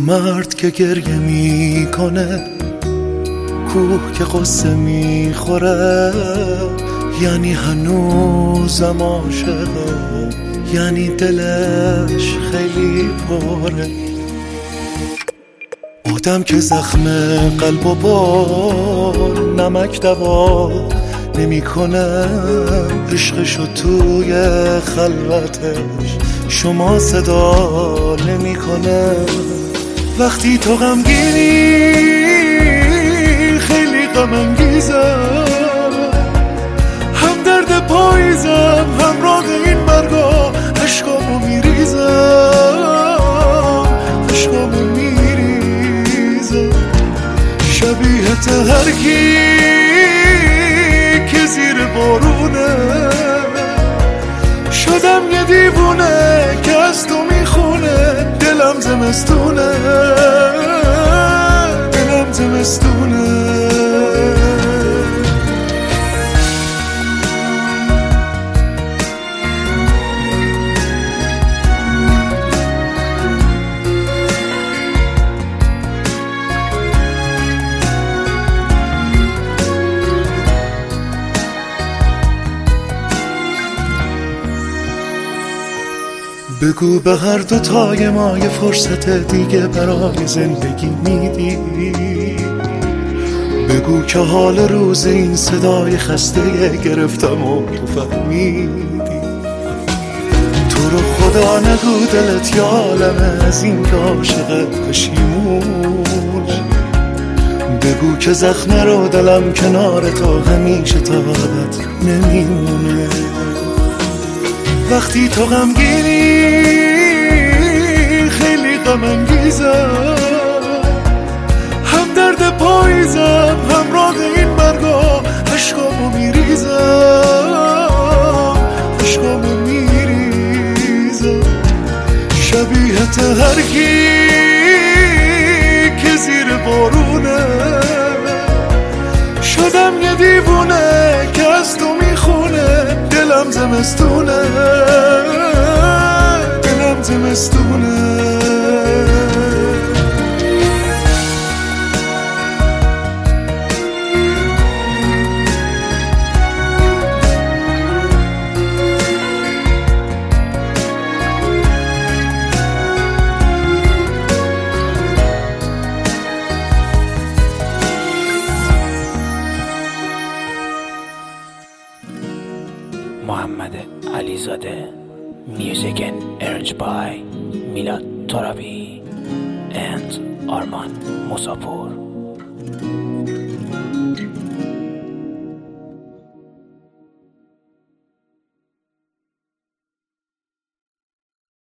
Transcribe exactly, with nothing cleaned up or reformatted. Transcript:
مرد که گریه میکنه، کوه که قصه میخوره، یعنی هنوزم عاشقه، یعنی دلش خیلی پره. آدم که زخم قلب و با نمک دوا نمیکنه، عشقشو توی خلوتش شما صدا نمیکنه. وقتی تو غمگینی خیلی غم انگیزم، هم درد پاییزم همراه این مرگا، عشقامو میریزم عشقامو میریزم. شبیه هر کی که زیر بارونه، شدم یه دیوونه که از تو میخونه. دلم زمستونه دلم زمستونه. بگو به هر دو تای ما یه فرصت دیگه برای زندگی میدی. بگو که حال روز این صدای خسته گرفتم و تو فهمیدی. تو رو خدا نگو دلت یا عالمه از این که عاشق پشیمونه. بگو که زخم رو دلم کنار تو همیشه تا ابد نمیمونه. وقتی تو غمگینی خیلی غم انگیزم، هم درد پاییزم همراه این مرگا، عشقامو میریزم عشقامو میریزم. شبیه هر کی که زیر بارونه، شدم یه دیوونه که از تو میخونه. دلم زمستونه دلم زمستونه. محمد علیزاده. Music and arranged by Milad Torabi and Arman Musapur.